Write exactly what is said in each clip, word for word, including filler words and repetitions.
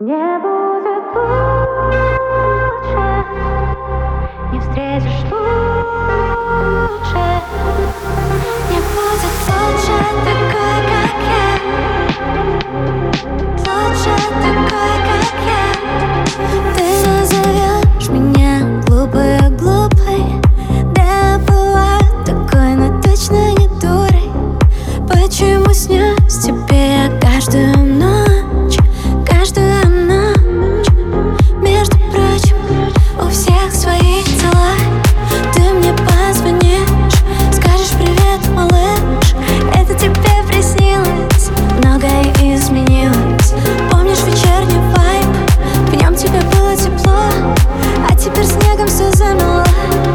Не будет лучше, не встретишь лучше. Не будет лучше такой, как я. Лучше такой, как я. Ты назовешь меня глупой-глупой. Да, бывает такой, но точно не дурой. Почему снюсь тебе я каждую ночь? Каждую ночь. Между прочим, у всех свои дела. Ты мне позвонишь, скажешь привет, малыш. Это тебе приснилось, многое изменилось. Помнишь вечерний вайб? В нем тебе было тепло, а теперь снегом все замело.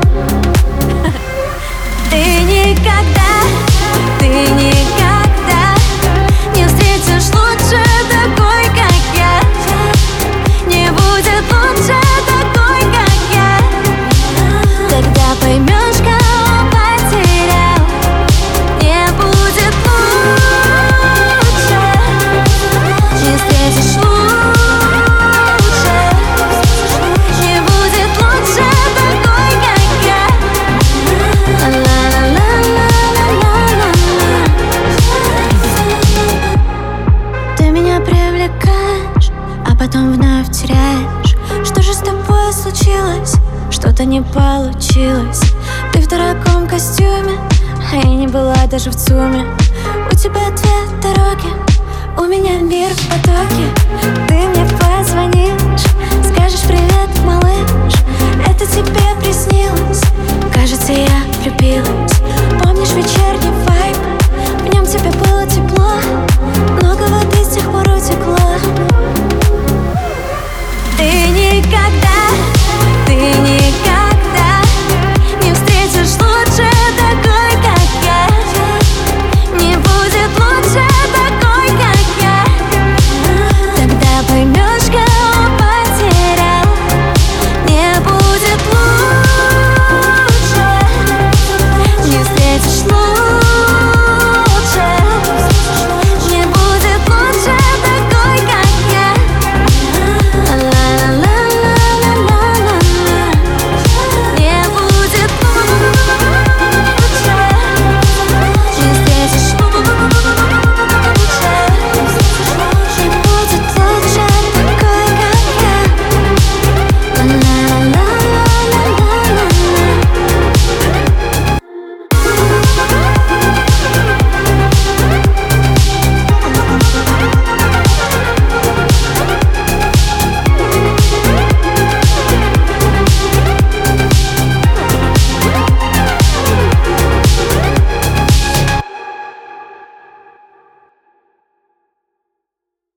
Ты никогда, ты никогда не встретишь лучше такой, как я. Не будет лучше такой, как я. Тогда поймешь, кого потерял. Не будет лучше, не встретишь лучше. Не будет лучше такой, как я. Ла-ла-ла-ла-ла-ла-ла-ла. Ты меня привлекаешь, а потом вновь теряешь. Что же с тобой случилось? Что-то не получилось. Ты в дорогом костюме, а я не была даже в ЦУМе. У тебя две дороги, у меня мир в потоке.